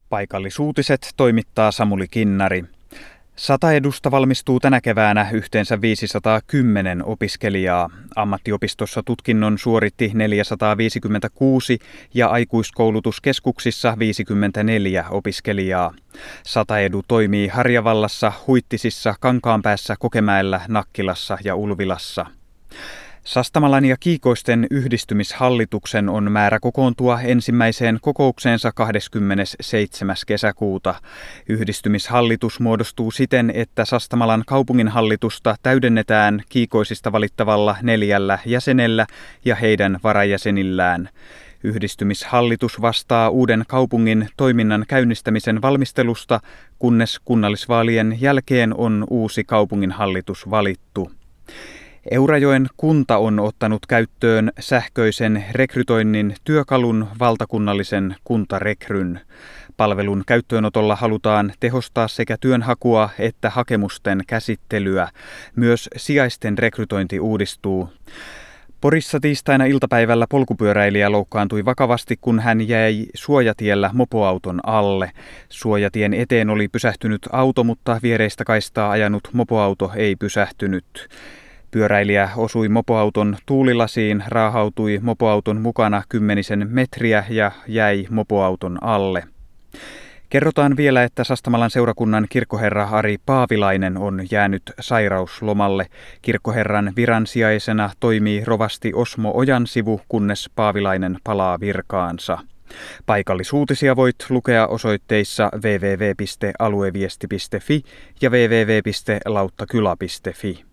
Paikallisuutiset toimittaa Samuli Kinnari. Sataedusta valmistuu tänä keväänä yhteensä 510 opiskelijaa. Ammattiopistossa tutkinnon suoritti 456 ja aikuiskoulutuskeskuksissa 54 opiskelijaa. Sataedu toimii Harjavallassa, Huittisissa, Kankaanpäässä, Kokemäellä, Nakkilassa ja Ulvilassa. Sastamalan ja Kiikoisten yhdistymishallituksen on määrä kokoontua ensimmäiseen kokoukseensa 27. kesäkuuta. Yhdistymishallitus muodostuu siten, että Sastamalan kaupunginhallitusta täydennetään Kiikoisista valittavalla 4 jäsenellä ja heidän varajäsenillään. Yhdistymishallitus vastaa uuden kaupungin toiminnan käynnistämisen valmistelusta, kunnes kunnallisvaalien jälkeen on uusi kaupunginhallitus valittu. Eurajoen kunta on ottanut käyttöön sähköisen rekrytoinnin työkalun valtakunnallisen kuntarekryn. Palvelun käyttöönotolla halutaan tehostaa sekä työnhakua että hakemusten käsittelyä. Myös sijaisten rekrytointi uudistuu. Porissa tiistaina iltapäivällä polkupyöräilijä loukkaantui vakavasti, kun hän jäi suojatiellä mopoauton alle. Suojatien eteen oli pysähtynyt auto, mutta viereistä kaistaa ajanut mopoauto ei pysähtynyt. Pyöräilijä osui mopoauton tuulilasiin, raahautui mopoauton mukana 10 metriä ja jäi mopoauton alle. Kerrotaan vielä, että Sastamalan seurakunnan kirkkoherra Ari Paavilainen on jäänyt sairauslomalle. Kirkkoherran viransijaisena toimii rovasti Osmo Ojansivu, kunnes Paavilainen palaa virkaansa. Paikallisuutisia voit lukea osoitteissa www.alueviesti.fi ja www.lauttakyla.fi.